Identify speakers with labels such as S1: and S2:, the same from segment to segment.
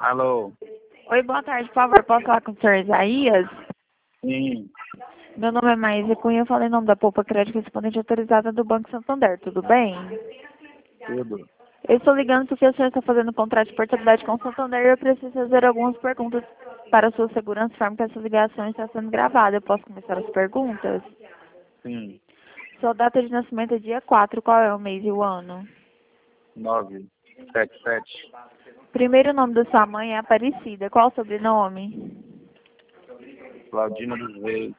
S1: Alô?
S2: Oi, boa tarde, por favor, posso falar com o senhor Isaías?
S1: Sim,
S2: Meu nome é Maísa Cunha, eu falo em nome da Poupa Crédito Correspondente Autorizada do Banco Santander, tudo bem?
S1: tudo.
S2: Eu estou ligando porque o senhor está fazendo contrato de portabilidade com o Santander e eu preciso fazer algumas perguntas para a sua segurança, forma que essa ligação está sendo gravada. Eu posso começar as perguntas?
S1: Sim,
S2: Sua data de nascimento é dia 4. Qual é o mês e o ano?
S1: 977.
S2: Primeiro nome da sua mãe é Aparecida, qual o sobrenome?
S1: Claudina dos Reis.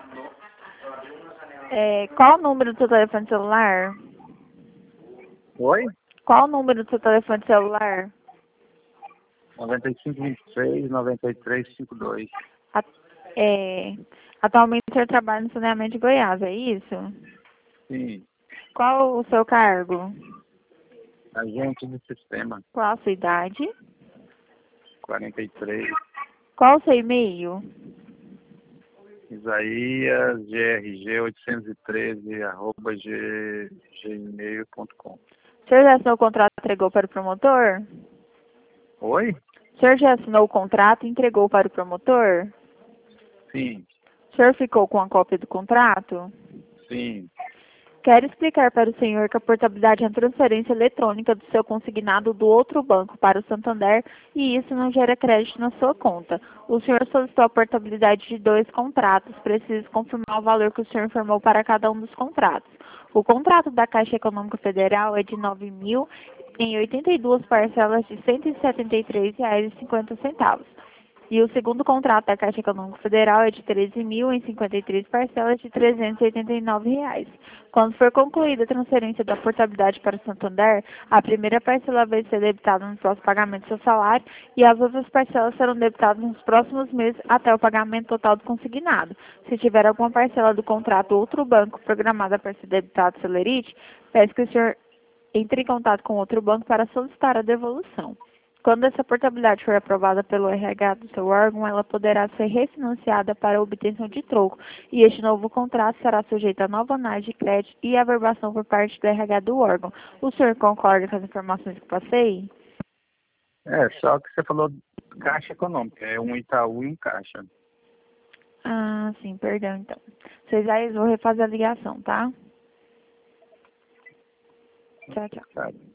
S2: Qual o número do seu telefone celular?
S1: Oi?
S2: Qual o número do seu telefone celular?
S1: 9526 9352.
S2: A- é, Atualmente o senhor trabalha no saneamento de Goiás, é isso?
S1: Sim,
S2: Qual o seu cargo?
S1: agente do sistema.
S2: Qual a sua idade?
S1: 43.
S2: Qual o seu e-mail?
S1: Isaías GRG 813 gmail.com.
S2: O senhor já assinou o contrato e entregou para o promotor?
S1: Oi?
S2: O senhor já assinou o contrato e entregou para o promotor?
S1: Sim,
S2: O senhor ficou com a cópia do contrato?
S1: sim.
S2: Quero explicar para o senhor que a portabilidade é a transferência eletrônica do seu consignado do outro banco para o Santander e isso não gera crédito na sua conta. O senhor solicitou a portabilidade de 2 contratos. Preciso confirmar o valor que o senhor informou para cada um dos contratos. O contrato da Caixa Econômica Federal é de R$ 9.000 em 82 parcelas de R$ 173,50. E o segundo contrato da Caixa Econômica Federal é de 13.000 em 53 parcelas de R$ 389. Quando for concluída a transferência da portabilidade para o Santander, a primeira parcela vai ser debitada no próximo pagamento do seu salário e as outras parcelas serão debitadas nos próximos meses até o pagamento total do consignado. Se tiver alguma parcela do contrato ou outro banco programada para ser debitada celerite, peço que o senhor entre em contato com outro banco para solicitar a devolução. Quando essa portabilidade for aprovada pelo RH do seu órgão, ela poderá ser refinanciada para obtenção de troco, e este novo contrato será sujeito a nova análise de crédito e averbação por parte do RH do órgão. O senhor concorda com as informações que passei?
S1: Só que você falou Caixa Econômica. É um Itaú e um Caixa.
S2: Ah, sim, perdão, então. Vocês aí, eu vou refazer a ligação, tá? Tchau, tchau.
S1: Sabe?